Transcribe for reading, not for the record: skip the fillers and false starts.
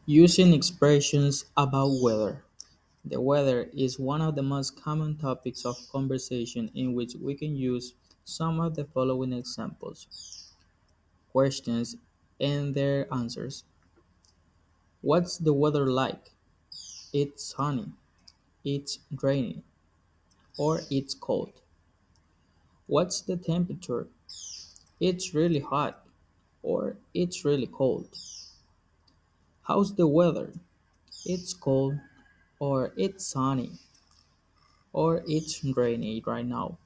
Using expressions about weather. The weather is one of the most common topics of conversation in which we can use some of the following examples, questions, and their answers. What's the weather like? It's sunny, it's rainy, or it's cold. What's the temperature? It's really hot, or it's really cold. How's the weather? It's cold, or it's sunny, or it's rainy right now.